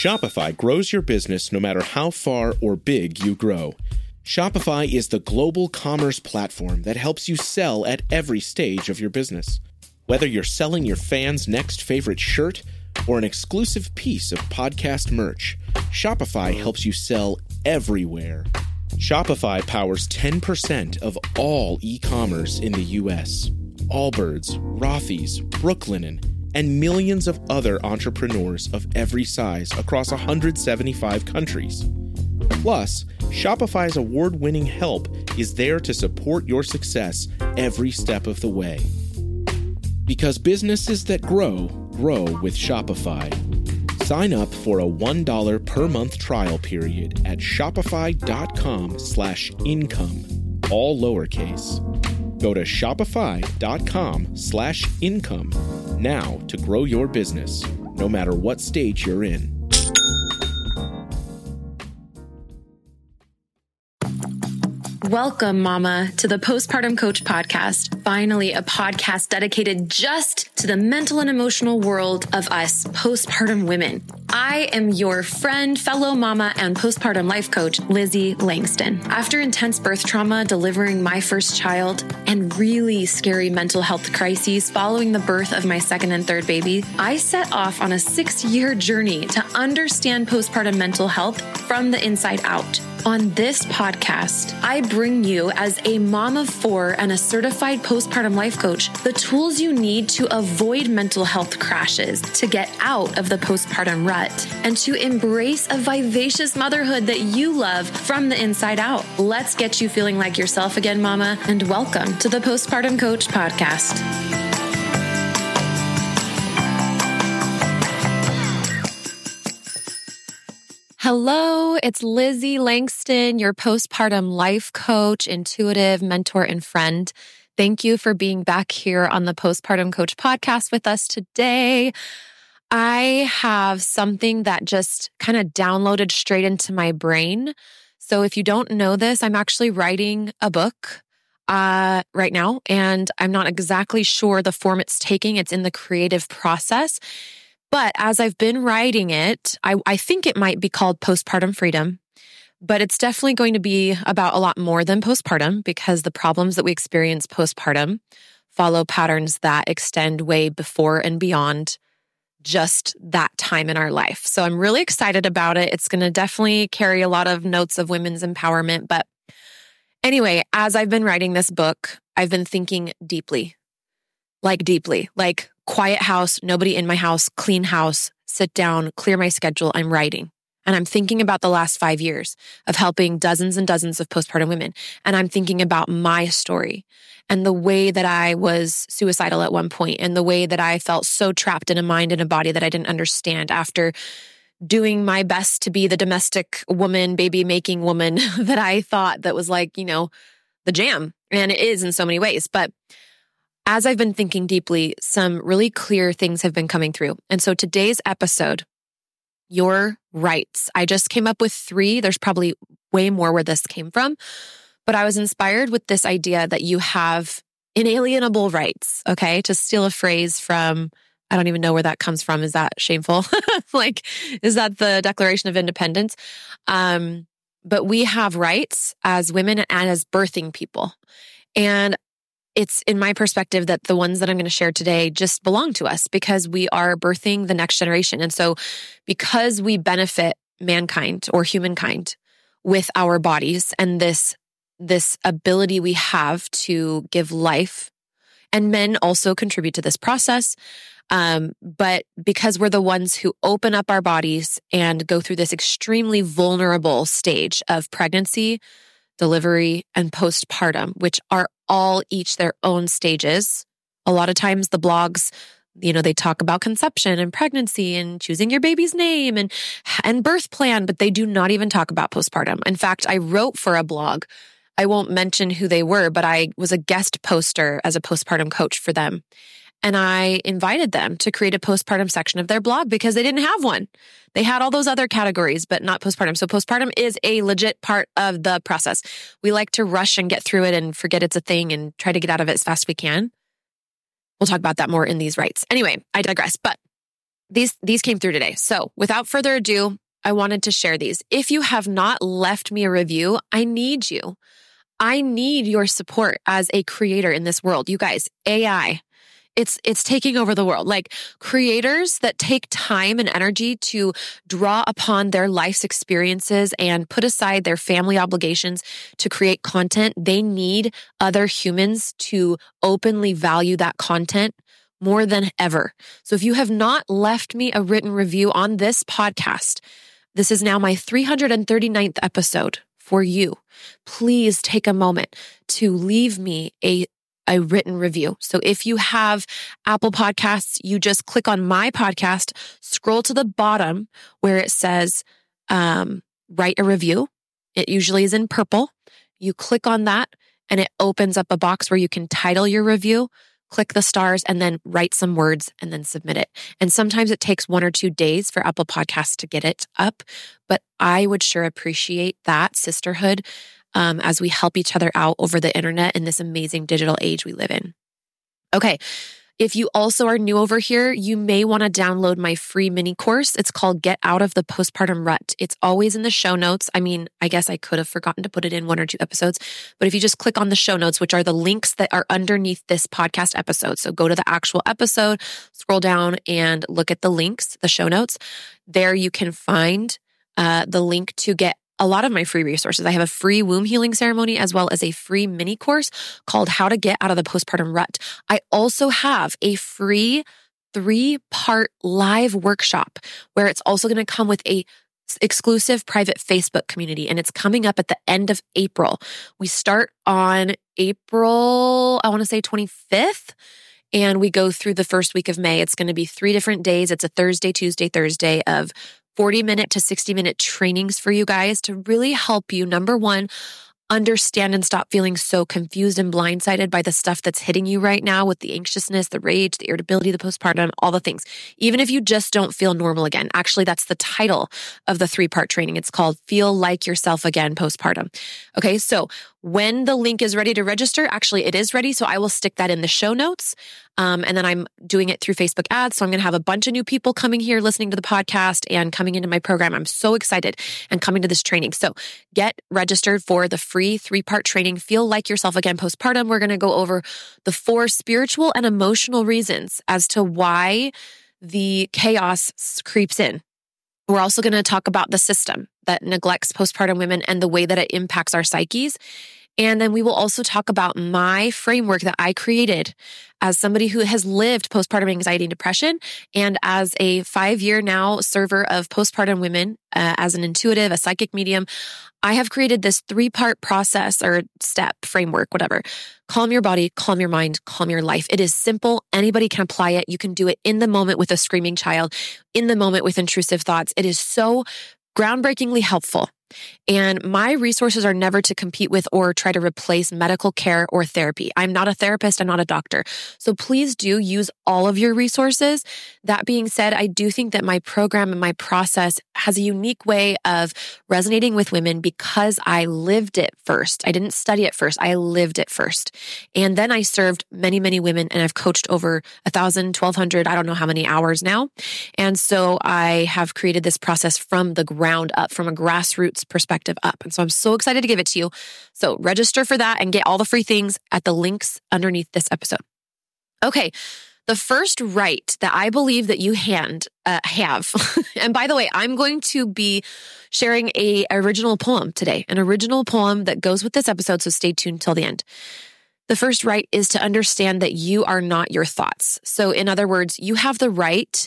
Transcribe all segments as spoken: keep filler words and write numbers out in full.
Shopify grows your business no matter how far or big you grow. Shopify is the global commerce platform that helps you sell at every stage of your business. Whether you're selling your fans' next favorite shirt or an exclusive piece of podcast merch, Shopify helps you sell everywhere. Shopify powers ten percent of all e-commerce in the U S. Allbirds, Rothy's, Brooklinen, and millions of other entrepreneurs of every size across one hundred seventy-five countries. Plus, Shopify's award-winning help is there to support your success every step of the way. Because businesses that grow, grow with Shopify. Sign up for a one dollar per month trial period at shopify.com slash income, all lowercase. Go to shopify.com slash income now to grow your business, no matter what stage you're in. Welcome, Mama, to the Postpartum Coach Podcast. Finally, a podcast dedicated just to the mental and emotional world of us postpartum women. I am your friend, fellow mama, and postpartum life coach, Lizzie Langston. After intense birth trauma, delivering my first child, and really scary mental health crises following the birth of my second and third baby, I set off on a six-year journey to understand postpartum mental health from the inside out. On this podcast, I bring you, as a mom of four and a certified postpartum life coach, the tools you need to avoid mental health crashes, to get out of the postpartum rut, and to embrace a vivacious motherhood that you love from the inside out. Let's get you feeling like yourself again, Mama, and welcome to the Postpartum Coach Podcast. Hello, it's Lizzie Langston, your postpartum life coach, intuitive mentor, and friend. Thank you for being back here on the Postpartum Coach Podcast with us today. I have something that just kind of downloaded straight into my brain. So if you don't know this, I'm actually writing a book uh, right now, and I'm not exactly sure the form it's taking. It's in the creative process. But as I've been writing it, I, I think it might be called Postpartum Freedom, but it's definitely going to be about a lot more than postpartum, because the problems that we experience postpartum follow patterns that extend way before and beyond just that time in our life. So I'm really excited about it. It's going to definitely carry a lot of notes of women's empowerment. But anyway, as I've been writing this book, I've been thinking deeply, like deeply, like quiet house, nobody in my house, clean house, sit down, clear my schedule, I'm writing. And I'm thinking about the last five years of helping dozens and dozens of postpartum women. And I'm thinking about my story and the way that I was suicidal at one point, and the way that I felt so trapped in a mind and a body that I didn't understand after doing my best to be the domestic woman, baby making woman that I thought that was like, you know, the jam. And it is in so many ways. But as I've been thinking deeply, some really clear things have been coming through. And so today's episode, your rights. I just came up with three. There's probably way more where this came from, but I was inspired with this idea that you have inalienable rights, okay? To steal a phrase from, I don't even know where that comes from. Is that shameful? Like, is that the Declaration of Independence? Um, but we have rights as women and as birthing people. And it's in my perspective that the ones that I'm going to share today just belong to us, because we are birthing the next generation. And so because we benefit mankind or humankind with our bodies and this, this ability we have to give life, and men also contribute to this process. Um, but because we're the ones who open up our bodies and go through this extremely vulnerable stage of pregnancy, delivery, and postpartum, which are all each their own stages. A lot of times the blogs, you know, they talk about conception and pregnancy and choosing your baby's name and, and birth plan, but they do not even talk about postpartum. In fact, I wrote for a blog. I won't mention who they were, but I was a guest poster as a postpartum coach for them. And I invited them to create a postpartum section of their blog because they didn't have one. They had all those other categories, but not postpartum. So postpartum is a legit part of the process. We like to rush and get through it and forget it's a thing and try to get out of it as fast as we can. We'll talk about that more in these rights. Anyway, I digress. But these, these came through today. So without further ado, I wanted to share these. If you have not left me a review, I need you. I need your support as a creator in this world. You guys, A I, It's it's taking over the world. Like creators that take time and energy to draw upon their life's experiences and put aside their family obligations to create content, they need other humans to openly value that content more than ever. So if you have not left me a written review on this podcast, this is now my three hundred thirty-ninth episode for you. Please take a moment to leave me a a written review. So if you have Apple Podcasts, you just click on my podcast, scroll to the bottom where it says, um, write a review. It usually is in purple. You click on that and it opens up a box where you can title your review, click the stars, and then write some words and then submit it. And sometimes it takes one or two days for Apple Podcasts to get it up, but I would sure appreciate that sisterhood Um, as we help each other out over the internet in this amazing digital age we live in. Okay. If you also are new over here, you may want to download my free mini course. It's called Get Out of the Postpartum Rut. It's always in the show notes. I mean, I guess I could have forgotten to put it in one or two episodes, but if you just click on the show notes, which are the links that are underneath this podcast episode. So go to the actual episode, scroll down and look at the links, the show notes. There you can find uh, the link to get a lot of my free resources. I have a free womb healing ceremony as well as a free mini course called How to Get Out of the Postpartum Rut. I also have a free three-part live workshop where it's also going to come with a exclusive private Facebook community, and it's coming up at the end of April. We start on April, I want to say twenty-fifth, and we go through the first week of May. It's going to be three different days. It's a Thursday, Tuesday, Thursday of forty minute to sixty minute trainings for you guys to really help you, number one, understand and stop feeling so confused and blindsided by the stuff that's hitting you right now with the anxiousness, the rage, the irritability, the postpartum, all the things. Even if you just don't feel normal again. Actually, that's the title of the three-part training. It's called Feel Like Yourself Again Postpartum. Okay, so when the link is ready to register, actually it is ready, so I will stick that in the show notes. Um, and then I'm doing it through Facebook ads. So I'm going to have a bunch of new people coming here, listening to the podcast and coming into my program. I'm so excited and coming to this training. So get registered for the free three-part training, Feel Like Yourself Again Postpartum. We're going to go over the four spiritual and emotional reasons as to why the chaos creeps in. We're also going to talk about the system that neglects postpartum women and the way that it impacts our psyches. And then we will also talk about my framework that I created as somebody who has lived postpartum anxiety and depression, and as a five-year now server of postpartum women, uh, as an intuitive, a psychic medium. I have created this three-part process or step framework, whatever. Calm your body, calm your mind, calm your life. It is simple. Anybody can apply it. You can do it in the moment with a screaming child, in the moment with intrusive thoughts. It is so groundbreakingly helpful. And my resources are never to compete with or try to replace medical care or therapy. I'm not a therapist. I'm not a doctor. So please do use all of your resources. That being said, I do think that my program and my process has a unique way of resonating with women because I lived it first. I didn't study it first. I lived it first. And then I served many, many women, and I've coached over a thousand, twelve hundred, I don't know how many hours now. And so I have created this process from the ground up, from a grassroots perspective up. And so I'm so excited to give it to you. So register for that and get all the free things at the links underneath this episode. Okay. The first right that I believe that you hand uh, have, and by the way, I'm going to be sharing a original poem today, an original poem that goes with this episode. So stay tuned till the end. The first right is to understand that you are not your thoughts. So in other words, you have the right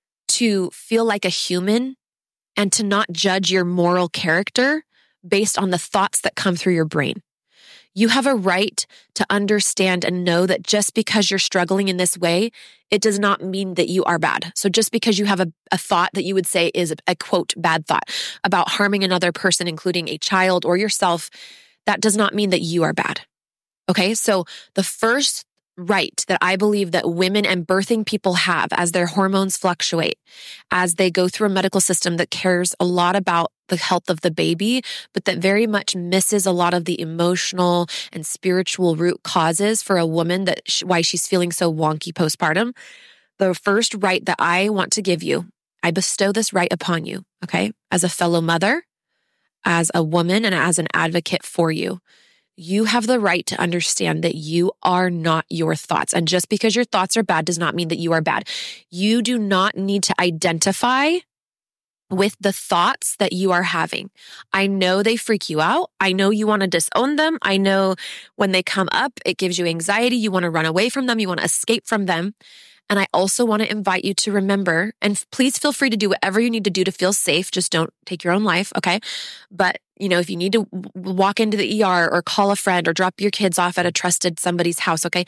to feel like a human and to not judge your moral character based on the thoughts that come through your brain. You have a right to understand and know that just because you're struggling in this way, it does not mean that you are bad. So just because you have a, a thought that you would say is a, a quote, bad thought about harming another person, including a child or yourself, that does not mean that you are bad. Okay, so the first right that I believe that women and birthing people have as their hormones fluctuate, as they go through a medical system that cares a lot about the health of the baby, but that very much misses a lot of the emotional and spiritual root causes for a woman that sh- why she's feeling so wonky postpartum. the first right that I want to give you, I bestow this right upon you, okay? As a fellow mother, as a woman, and as an advocate for you, you have the right to understand that you are not your thoughts. And just because your thoughts are bad does not mean that you are bad. You do not need to identify with the thoughts that you are having. I know they freak you out. I know you want to disown them. I know when they come up, it gives you anxiety. You want to run away from them. You want to escape from them. And I also want to invite you to remember, and please feel free to do whatever you need to do to feel safe. Just don't take your own life, okay? But, you know, if you need to walk into the E R or call a friend or drop your kids off at a trusted somebody's house, okay?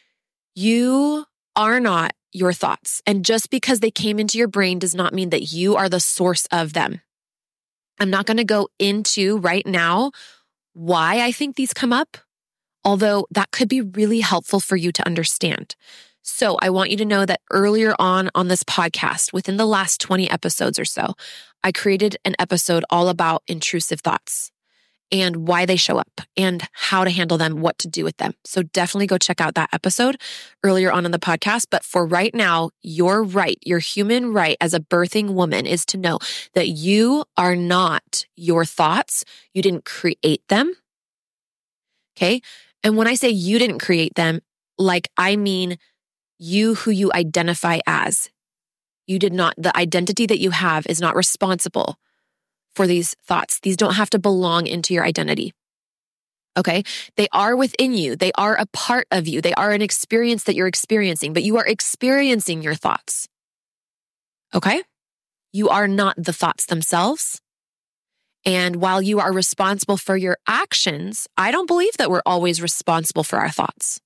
You are not your thoughts. And just because they came into your brain does not mean that you are the source of them. I'm not going to go into right now why I think these come up, although that could be really helpful for you to understand. So I want you to know that earlier on on this podcast, within the last twenty episodes or so, I created an episode all about intrusive thoughts and why they show up and how to handle them, what to do with them. So definitely go check out that episode earlier on in the podcast. But for right now, your right, your human right as a birthing woman is to know that you are not your thoughts. You didn't create them. Okay. And when I say you didn't create them, like I mean you who you identify as. You did not, the identity that you have is not responsible for these thoughts. These don't have to belong into your identity. Okay? They are within you. They are a part of you. They are an experience that you're experiencing, but you are experiencing your thoughts. Okay? You are not the thoughts themselves. And while you are responsible for your actions, I don't believe that we're always responsible for our thoughts.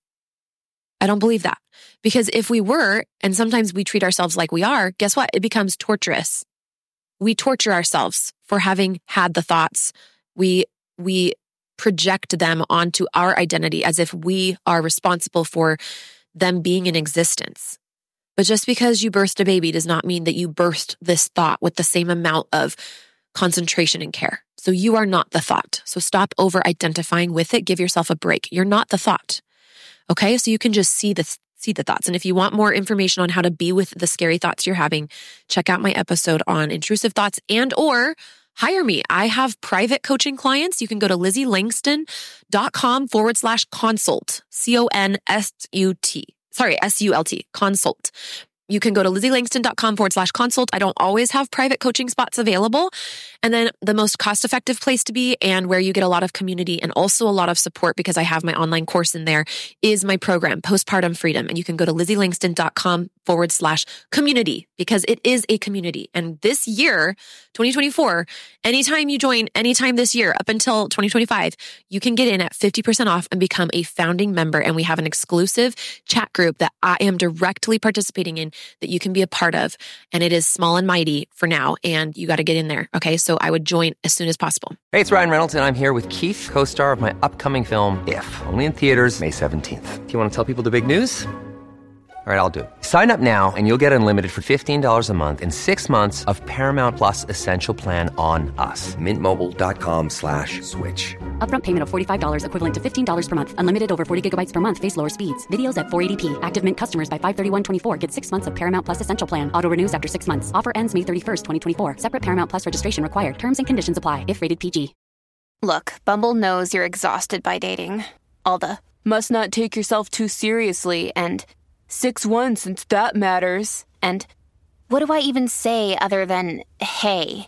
I don't believe that. Because if we were, and sometimes we treat ourselves like we are, guess what? It becomes torturous. We torture ourselves for having had the thoughts. We, we project them onto our identity as if we are responsible for them being in existence. But just because you birthed a baby does not mean that you birthed this thought with the same amount of concentration and care. So you are not the thought. So stop over-identifying with it. Give yourself a break. You're not the thought. Okay, so you can just see the see the thoughts. And if you want more information on how to be with the scary thoughts you're having, check out my episode on intrusive thoughts and or hire me. I have private coaching clients. You can go to lizzieLangston.com forward slash consult, C O N S U T. Sorry, S U L T, consult. You can go to lizzieLangston.com forward slash consult. I don't always have private coaching spots available. And then the most cost-effective place to be and where you get a lot of community and also a lot of support because I have my online course in there is my program, Postpartum Freedom. And you can go to lizzieLangston.com forward slash community because it is a community. And this year, twenty twenty-four, anytime you join, anytime this year up until twenty twenty-five, you can get in at fifty percent off and become a founding member. And we have an exclusive chat group that I am directly participating in that you can be a part of. And it is small and mighty for now. And you got to get in there. Okay. So I would join as soon as possible. Hey, it's Ryan Reynolds, and I'm here with Keith, co-star of my upcoming film, If, only in theaters May seventeenth. Do you want to tell people the big news? All right, I'll do it. Sign up now and you'll get unlimited for fifteen dollars a month and six months of Paramount Plus Essential Plan on us. Mint Mobile dot com slash switch. Upfront payment of forty-five dollars equivalent to fifteen dollars per month. Unlimited over forty gigabytes per month. Face lower speeds. Videos at four eighty p. Active Mint customers by five thirty-one twenty-four get six months of Paramount Plus Essential Plan. Auto renews after six months. Offer ends May thirty-first, twenty twenty-four. Separate Paramount Plus registration required. Terms and conditions apply if rated P G. Look, Bumble knows you're exhausted by dating. All the must not take yourself too seriously and six one since that matters. And what do I even say other than, hey?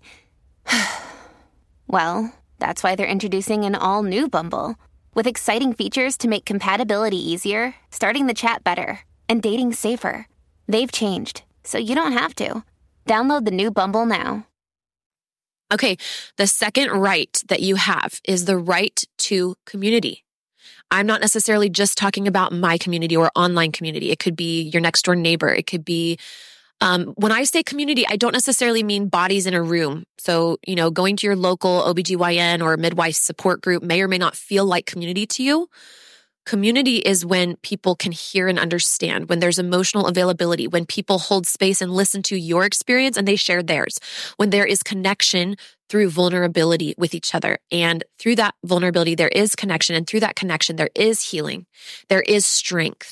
Well, that's why they're introducing an all-new Bumble with exciting features to make compatibility easier, starting the chat better, and dating safer. They've changed, so you don't have to. Download the new Bumble now. Okay, the second right that you have is the right to community. I'm not necessarily just talking about my community or online community. It could be your next door neighbor. It could be, um, when I say community, I don't necessarily mean bodies in a room. So, you know, going to your local O B G Y N or midwife support group may or may not feel like community to you. Community is when people can hear and understand, when there's emotional availability, when people hold space and listen to your experience and they share theirs, when there is connection through vulnerability with each other. And through that vulnerability, there is connection. And through that connection, there is healing. There is strength.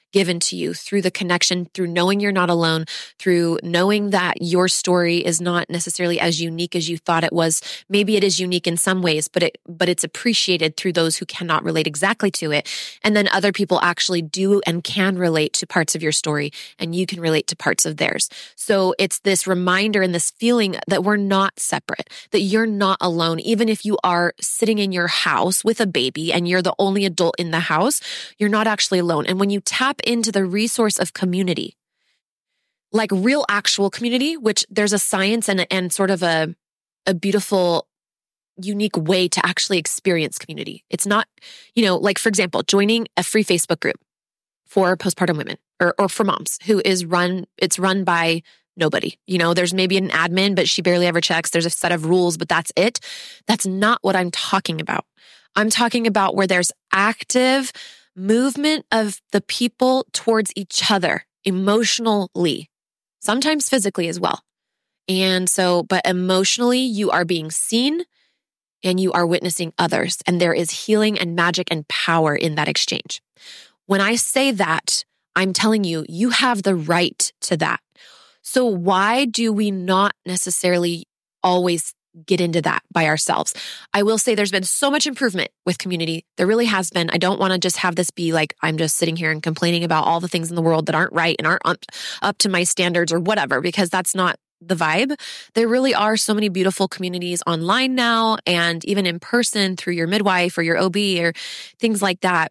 given to you through the connection, through knowing you're not alone, through knowing that your story is not necessarily as unique as you thought it was. Maybe it is unique in some ways, but it, but it's appreciated through those who cannot relate exactly to it. And then other people actually do and can relate to parts of your story, and you can relate to parts of theirs. So it's this reminder and this feeling that we're not separate, that you're not alone. Even if you are sitting in your house with a baby and you're the only adult in the house, you're not actually alone. And when you tap into the resource of community, like real actual community, which there's a science and, and sort of a, a beautiful, unique way to actually experience community. It's not, you know, like for example, joining a free Facebook group for postpartum women or, or for moms who is run, it's run by nobody. You know, there's maybe an admin, but she barely ever checks. There's a set of rules, but that's it. That's not what I'm talking about. I'm talking about where there's active movement of the people towards each other emotionally, sometimes physically as well. And so, but emotionally, you are being seen and you are witnessing others. And there is healing and magic and power in that exchange. When I say that, I'm telling you, you have the right to that. So why do we not necessarily always get into that by ourselves? I will say there's been so much improvement with community. There really has been. I don't want to just have this be like, I'm just sitting here and complaining about all the things in the world that aren't right and aren't up, up to my standards or whatever, because that's not the vibe. There really are so many beautiful communities online now and even in person through your midwife or your O B or things like that.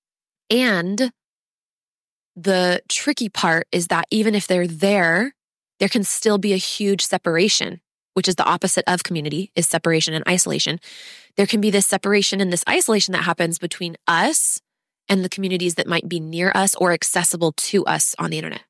And the tricky part is that even if they're there, there can still be a huge separation, which is the opposite of community, is separation and isolation. There can be this separation and this isolation that happens between us and the communities that might be near us or accessible to us on the internet.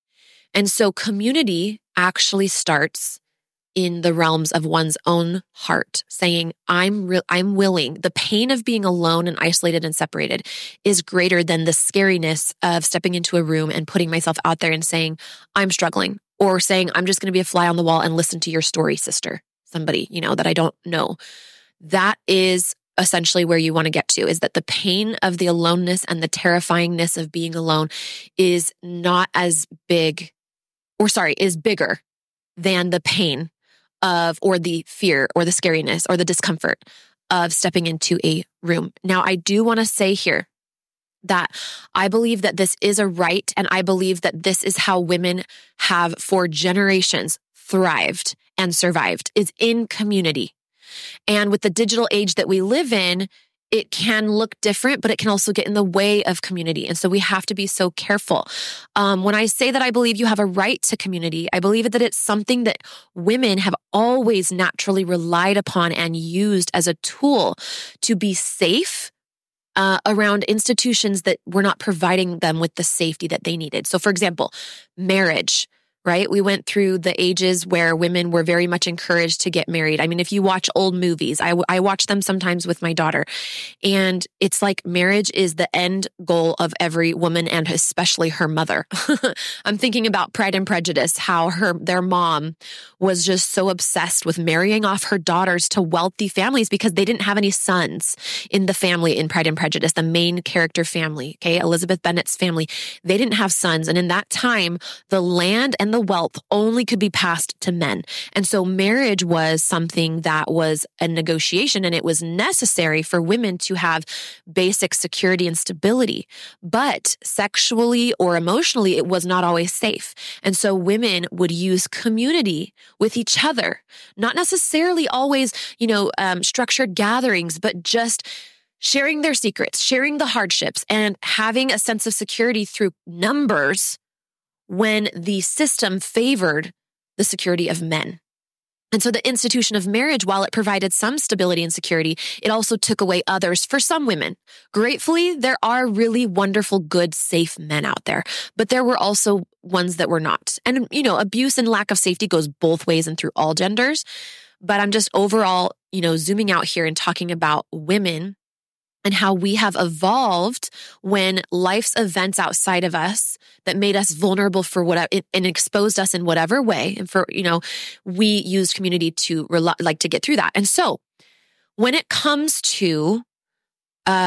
And so community actually starts in the realms of one's own heart, saying, I'm re- I'm willing. The pain of being alone and isolated and separated is greater than the scariness of stepping into a room and putting myself out there and saying, I'm struggling, or saying, I'm just going to be a fly on the wall and listen to your story, sister, somebody, you know, that I don't know. That is essentially where you want to get to, is that the pain of the aloneness and the terrifyingness of being alone is not as big, or sorry, is bigger than the pain of, or the fear, or the scariness, or the discomfort of stepping into a room. Now, I do want to say here that I believe that this is a right, and I believe that this is how women have for generations thrived and survived, is in community. And with the digital age that we live in, it can look different, but it can also get in the way of community. And so we have to be so careful. Um, when I say that I believe you have a right to community, I believe that it's something that women have always naturally relied upon and used as a tool to be safe uh, around institutions that were not providing them with the safety that they needed. So for example, marriage. Right? We went through the ages where women were very much encouraged to get married. I mean, if you watch old movies, I, I watch them sometimes with my daughter, and it's like marriage is the end goal of every woman, and especially her mother. I'm thinking about Pride and Prejudice, how her their mom was just so obsessed with marrying off her daughters to wealthy families because they didn't have any sons in the family in Pride and Prejudice, the main character family, okay, Elizabeth Bennet's family. They didn't have sons. And in that time, the land and the wealth only could be passed to men. And so marriage was something that was a negotiation, and it was necessary for women to have basic security and stability. But sexually or emotionally, it was not always safe. And so women would use community with each other, not necessarily always, you know, um, structured gatherings, but just sharing their secrets, sharing the hardships, and having a sense of security through numbers when the system favored the security of men. And so the institution of marriage, while it provided some stability and security, it also took away others for some women. Gratefully, there are really wonderful, good, safe men out there, but there were also ones that were not. And, you know, abuse and lack of safety goes both ways and through all genders. But I'm just overall, you know, zooming out here and talking about women and how we have evolved when life's events outside of us that made us vulnerable for whatever and exposed us in whatever way. And for, you know, we used community to rely, like to get through that. And so when it comes to, uh,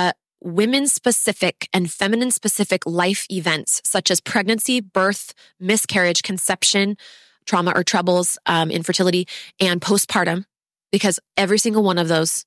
women-specific and feminine-specific life events such as pregnancy, birth, miscarriage, conception, trauma or troubles, um, infertility, and postpartum, because every single one of those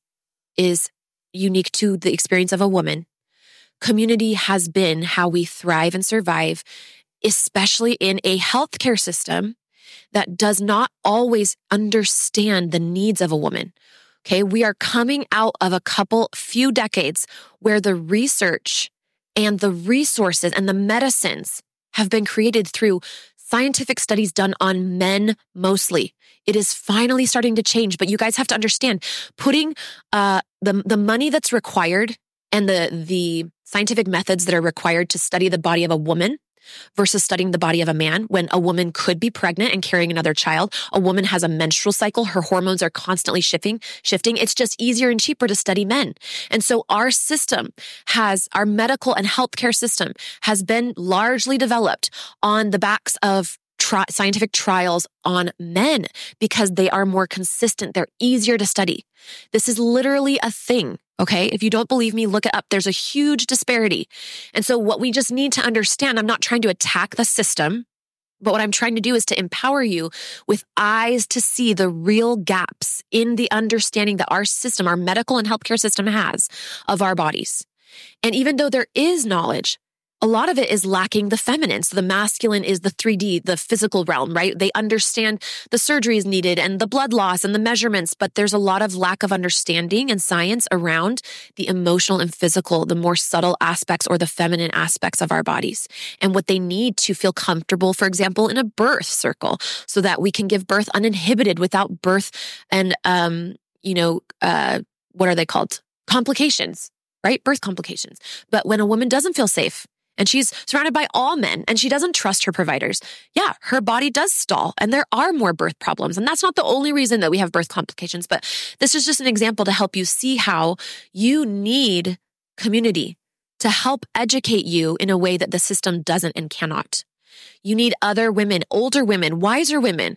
is unique to the experience of a woman. Community has been how we thrive and survive, especially in a healthcare system that does not always understand the needs of a woman. Okay, we are coming out of a couple, few decades where the research and the resources and the medicines have been created through scientific studies done on men mostly. It is finally starting to change, but you guys have to understand, putting uh, the, the money that's required and the, the scientific methods that are required to study the body of a woman versus studying the body of a man, when a woman could be pregnant and carrying another child. A woman has a menstrual cycle. Her hormones are constantly shifting, shifting. It's just easier and cheaper to study men. And so our system has, our medical and healthcare system has been largely developed on the backs of tri- scientific trials on men because they are more consistent. They're easier to study. This is literally a thing. Okay. If you don't believe me, look it up. There's a huge disparity. And so what we just need to understand, I'm not trying to attack the system, but what I'm trying to do is to empower you with eyes to see the real gaps in the understanding that our system, our medical and healthcare system has of our bodies. And even though there is knowledge, a lot of it is lacking the feminine. So the masculine is the three D, the physical realm, right? They understand the surgeries needed and the blood loss and the measurements, but there's a lot of lack of understanding and science around the emotional and physical, the more subtle aspects or the feminine aspects of our bodies and what they need to feel comfortable, for example, in a birth circle so that we can give birth uninhibited without birth and, um, you know, uh, what are they called? Complications, right? Birth complications. But when a woman doesn't feel safe, and she's surrounded by all men and she doesn't trust her providers, yeah, her body does stall and there are more birth problems. And that's not the only reason that we have birth complications, but this is just an example to help you see how you need community to help educate you in a way that the system doesn't and cannot. You need other women, older women, wiser women,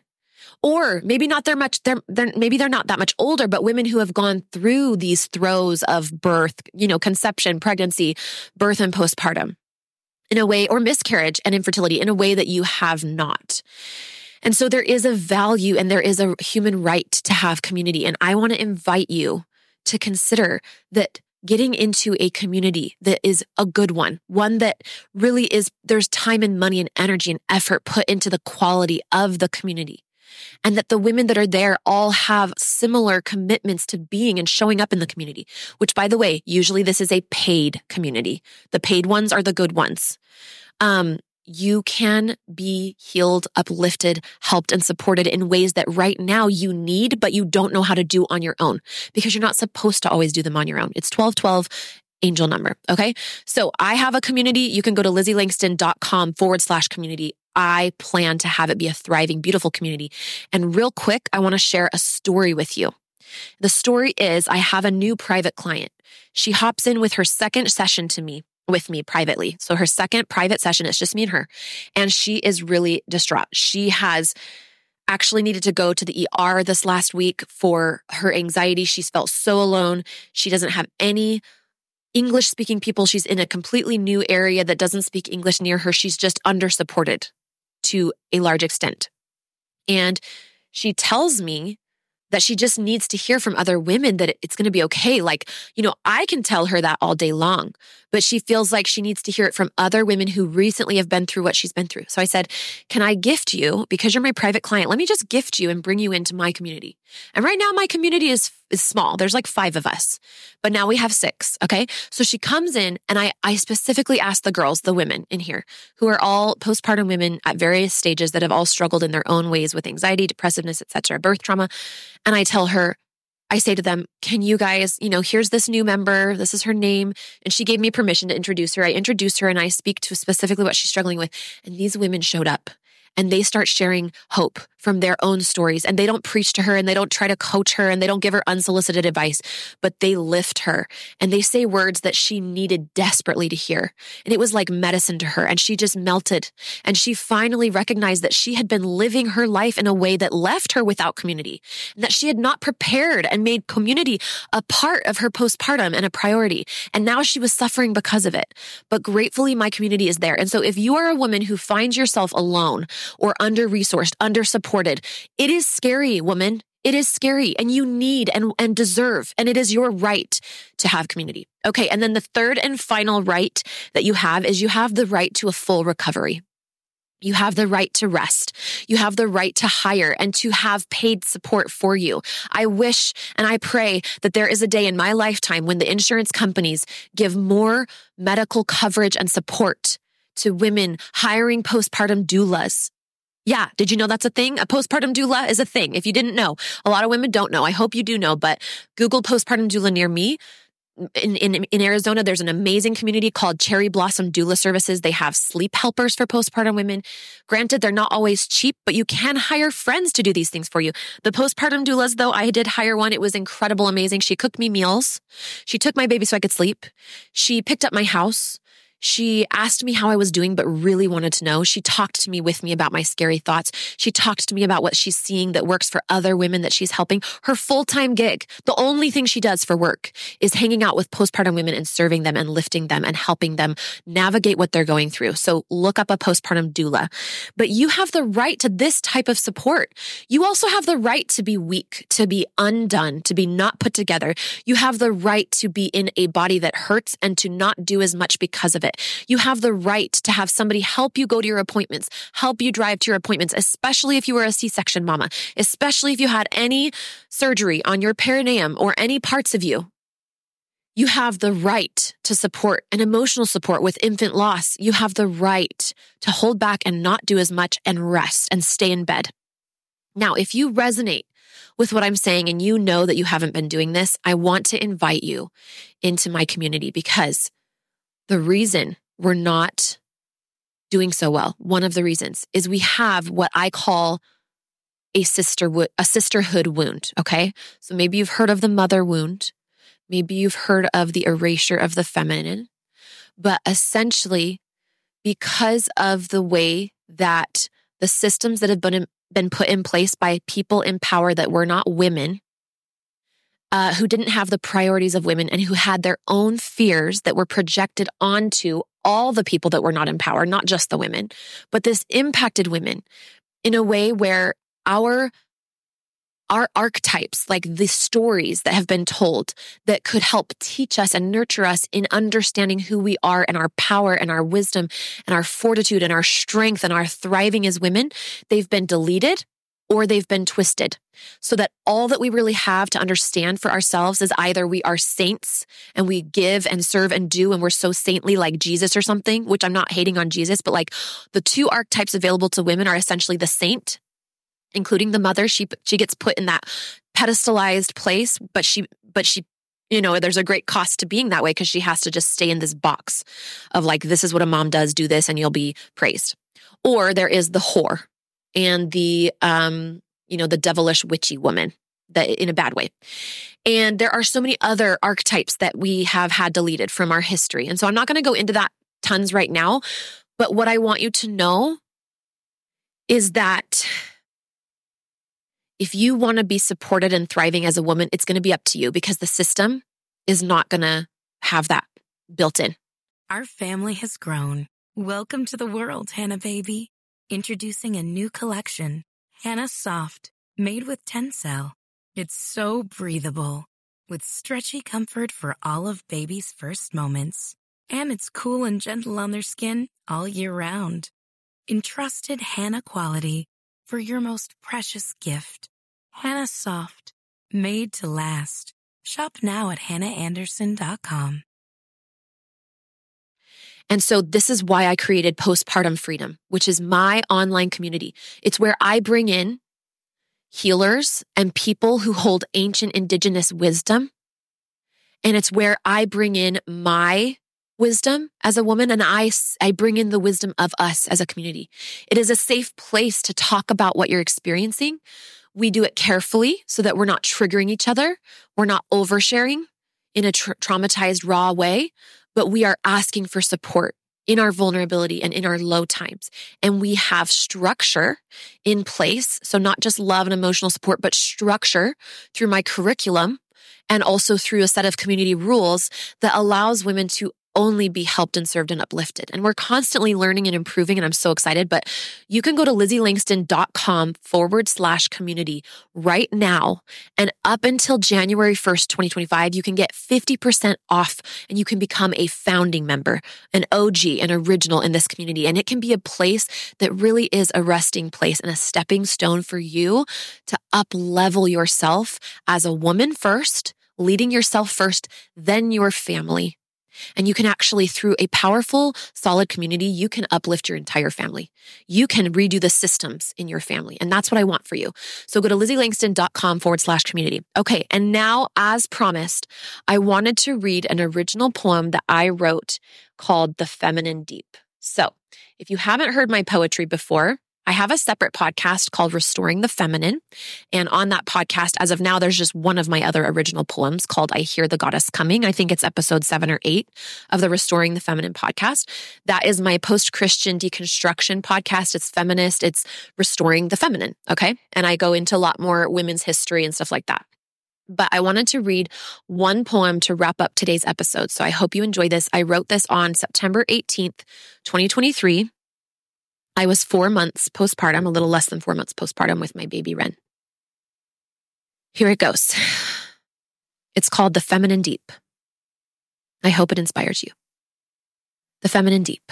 or maybe not they're much, they're, they're, maybe they're not that much older, but women who have gone through these throes of birth, you know, conception, pregnancy, birth and postpartum. In a way, or miscarriage and infertility in a way that you have not. And so there is a value and there is a human right to have community. And I want to invite you to consider that getting into a community that is a good one, one that really is, there's time and money and energy and effort put into the quality of the community. And that the women that are there all have similar commitments to being and showing up in the community, which, by the way, usually this is a paid community. The paid ones are the good ones. Um, you can be healed, uplifted, helped, and supported in ways that right now you need, but you don't know how to do on your own because you're not supposed to always do them on your own. It's twelve twelve. Angel number. Okay. So I have a community. You can go to lizzieLangston.com forward slash community. I plan to have it be a thriving, beautiful community. And real quick, I want to share a story with you. The story is I have a new private client. She hops in with her second session to me, with me privately. So her second private session, it's just me and her. And she is really distraught. She has actually needed to go to the E R this last week for her anxiety. She's felt so alone. She doesn't have any English speaking people. She's in a completely new area that doesn't speak English near her. She's just under supported to a large extent. And she tells me that she just needs to hear from other women that it's going to be okay. Like, you know, I can tell her that all day long, but she feels like she needs to hear it from other women who recently have been through what she's been through. So I said, can I gift you, because you're my private client, let me just gift you and bring you into my community. And right now my community is is small. There's like five of us, but now we have six. Okay. So she comes in and I, I specifically asked the girls, the women in here who are all postpartum women at various stages that have all struggled in their own ways with anxiety, depressiveness, et cetera, birth trauma. And I tell her, I say to them, can you guys, you know, here's this new member. This is her name. And she gave me permission to introduce her. I introduce her and I speak to specifically what she's struggling with. And these women showed up and they start sharing hope from their own stories. And they don't preach to her and they don't try to coach her and they don't give her unsolicited advice, but they lift her and they say words that she needed desperately to hear. And it was like medicine to her. And she just melted. And she finally recognized that she had been living her life in a way that left her without community, and that she had not prepared and made community a part of her postpartum and a priority. And now she was suffering because of it. But gratefully, my community is there. And so if you are a woman who finds yourself alone or under-resourced, under-supported, it is scary, woman. It is scary, and you need and, and deserve, and it is your right to have community. Okay, and then the third and final right that you have is you have the right to a full recovery. You have the right to rest. You have the right to hire and to have paid support for you. I wish and I pray that there is a day in my lifetime when the insurance companies give more medical coverage and support to women hiring postpartum doulas. Yeah, did you know that's a thing? A postpartum doula is a thing. If you didn't know, a lot of women don't know. I hope you do know, but Google postpartum doula near me. In, in, in Arizona, there's an amazing community called Cherry Blossom Doula Services. They have sleep helpers for postpartum women. Granted, they're not always cheap, but you can hire friends to do these things for you. The postpartum doulas, though, I did hire one. It was incredible, amazing. She cooked me meals. She took my baby so I could sleep. She picked up my house. She asked me how I was doing, but really wanted to know. She talked to me with me about my scary thoughts. She talked to me about what she's seeing that works for other women that she's helping. Her full-time gig, the only thing she does for work is hanging out with postpartum women and serving them and lifting them and helping them navigate what they're going through. So look up a postpartum doula. But you have the right to this type of support. You also have the right to be weak, to be undone, to be not put together. You have the right to be in a body that hurts and to not do as much because of it. You have the right to have somebody help you go to your appointments, help you drive to your appointments, especially if you were a C-section mama, especially if you had any surgery on your perineum or any parts of you. You have the right to support and emotional support with infant loss. You have the right to hold back and not do as much and rest and stay in bed. Now, if you resonate with what I'm saying and you know that you haven't been doing this, I want to invite you into my community, because the reason we're not doing so well, one of the reasons, is we have what I call a sister wo- a sisterhood wound, okay? So maybe you've heard of the mother wound. Maybe you've heard of the erasure of the feminine. But essentially, because of the way that the systems that have been, in, been put in place by people in power that were not women, Uh, who didn't have the priorities of women and who had their own fears that were projected onto all the people that were not in power, not just the women. But this impacted women in a way where our, our archetypes, like the stories that have been told that could help teach us and nurture us in understanding who we are and our power and our wisdom and our fortitude and our strength and our thriving as women, they've been deleted or they've been twisted, so that all that we really have to understand for ourselves is either we are saints and we give and serve and do and we're so saintly like Jesus or something, which I'm not hating on Jesus, but like the two archetypes available to women are essentially the saint, including the mother. She she gets put in that pedestalized place, but she but she you know, there's a great cost to being that way because she has to just stay in this box of like, this is what a mom does, do this and you'll be praised. Or there is the whore and the, um, you know, the devilish witchy woman, that in a bad way. And there are so many other archetypes that we have had deleted from our history. And so I'm not going to go into that tons right now, but what I want you to know is that if you want to be supported and thriving as a woman, it's going to be up to you, because the system is not going to have that built in. Our family has grown. Welcome to the world, Hannah baby. Introducing a new collection, Hannah Soft, made with Tencel. It's so breathable, with stretchy comfort for all of baby's first moments. And it's cool and gentle on their skin all year round. Entrusted Hannah quality for your most precious gift. Hannah Soft, made to last. Shop now at hannah anderson dot com. And so this is why I created Postpartum Freedom, which is my online community. It's where I bring in healers and people who hold ancient indigenous wisdom. And it's where I bring in my wisdom as a woman, and I, I bring in the wisdom of us as a community. It is a safe place to talk about what you're experiencing. We do it carefully so that we're not triggering each other. We're not oversharing in a tra- traumatized, raw way, but we are asking for support in our vulnerability and in our low times. And we have structure in place. So not just love and emotional support, but structure through my curriculum and also through a set of community rules that allows women to only be helped and served and uplifted. And we're constantly learning and improving, and I'm so excited. But you can go to lizzieLangston.com forward slash community right now. And up until January first, twenty twenty-five, you can get fifty percent off and you can become a founding member, an O G, an original in this community. And it can be a place that really is a resting place and a stepping stone for you to up-level yourself as a woman first, leading yourself first, then your family. And you can actually, through a powerful, solid community, you can uplift your entire family. You can redo the systems in your family. And that's what I want for you. So go to lizzieLangston.com forward slash community. Okay. And now, as promised, I wanted to read an original poem that I wrote called The Feminine Deep. So if you haven't heard my poetry before, I have a separate podcast called Restoring the Feminine. And on that podcast, as of now, there's just one of my other original poems called I Hear the Goddess Coming. I think it's episode seven or eight of the Restoring the Feminine podcast. That is my post-Christian deconstruction podcast. It's feminist. It's restoring the feminine. Okay. And I go into a lot more women's history and stuff like that. But I wanted to read one poem to wrap up today's episode. So I hope you enjoy this. I wrote this on September eighteenth, twenty twenty-three. I was four months postpartum, a little less than four months postpartum with my baby Ren. Here it goes. It's called The Feminine Deep. I hope it inspires you. The Feminine Deep.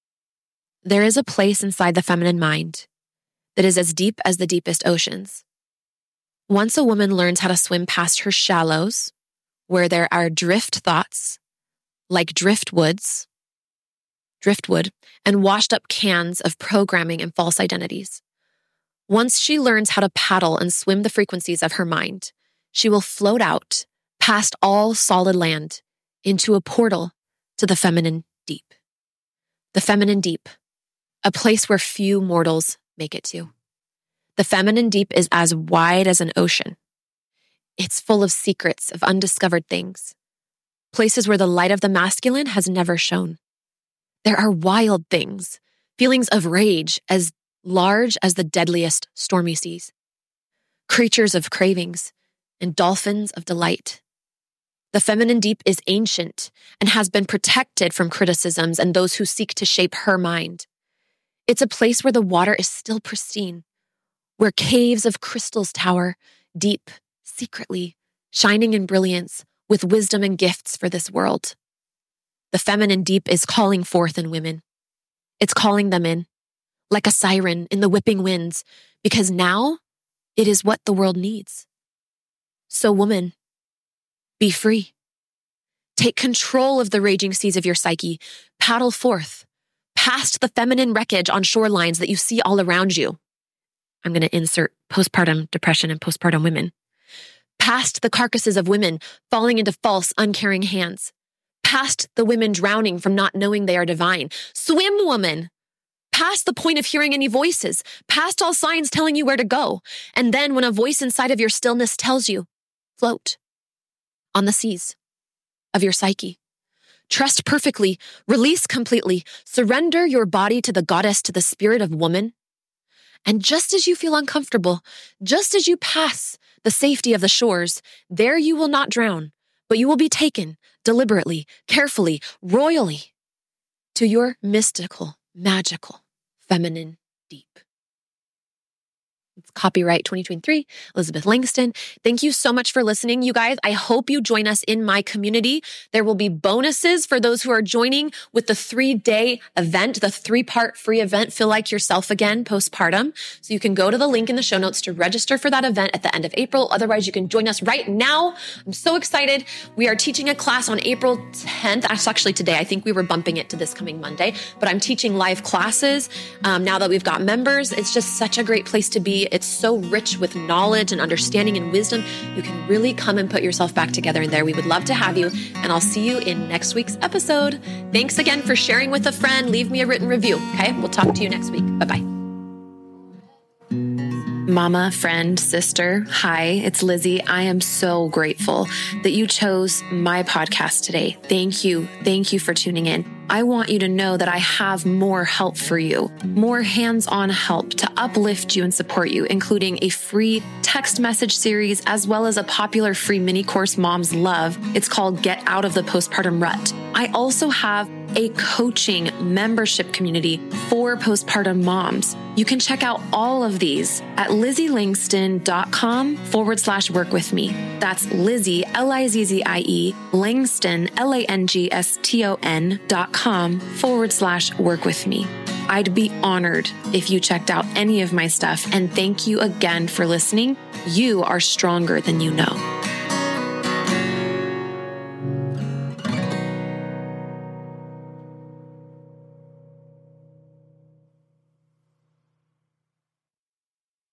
There is a place inside the feminine mind that is as deep as the deepest oceans. Once a woman learns how to swim past her shallows, where there are drift thoughts, like driftwoods, driftwood, and washed up cans of programming and false identities. Once she learns how to paddle and swim the frequencies of her mind, she will float out past all solid land into a portal to the feminine deep. The feminine deep, a place where few mortals make it to. The feminine deep is as wide as an ocean. It's full of secrets of undiscovered things, places where the light of the masculine has never shone. There are wild things, feelings of rage as large as the deadliest stormy seas, creatures of cravings, and dolphins of delight. The feminine deep is ancient and has been protected from criticisms and those who seek to shape her mind. It's a place where the water is still pristine, where caves of crystals tower, deep, secretly, shining in brilliance, with wisdom and gifts for this world. The feminine deep is calling forth in women. It's calling them in, like a siren in the whipping winds, because now it is what the world needs. So woman, be free. Take control of the raging seas of your psyche. Paddle forth, past the feminine wreckage on shorelines that you see all around you. I'm going to insert postpartum depression and postpartum women. Past the carcasses of women falling into false, uncaring hands. Past the women drowning from not knowing they are divine. Swim, woman. Past the point of hearing any voices. Past all signs telling you where to go. And then when a voice inside of your stillness tells you, float on the seas of your psyche. Trust perfectly. Release completely. Surrender your body to the goddess, to the spirit of woman. And just as you feel uncomfortable, just as you pass the safety of the shores, there you will not drown, but you will be taken deliberately, carefully, royally to your mystical, magical, feminine deep. It's copyright twenty twenty-three, Elizabeth Langston. Thank you so much for listening, you guys. I hope you join us in my community. There will be bonuses for those who are joining with the three-day event, the three-part free event, Feel Like Yourself Again, postpartum. So you can go to the link in the show notes to register for that event at the end of April. Otherwise, you can join us right now. I'm so excited. We are teaching a class on April tenth. That's actually today. I think we were bumping it to this coming Monday, but I'm teaching live classes um, now that we've got members. It's just such a great place to be. It's so rich with knowledge and understanding and wisdom. You can really come and put yourself back together in there. We would love to have you, and I'll see you in next week's episode. Thanks again for sharing with a friend. Leave me a written review, okay? We'll talk to you next week. Bye-bye. Mama, friend, sister, hi, it's Lizzie. I am so grateful that you chose my podcast today. Thank you. Thank you for tuning in. I want you to know that I have more help for you, more hands-on help to uplift you and support you, including a free text message series, as well as a popular free mini course moms love. It's called Get Out of the Postpartum Rut. I also have a coaching membership community for postpartum moms. You can check out all of these at lizzielangston.com forward slash work with me. That's Lizzie, L I Z Z I E, Langston, L A N G S T O N dot com forward slash work with me. I'd be honored if you checked out any of my stuff. And thank you again for listening. You are stronger than you know.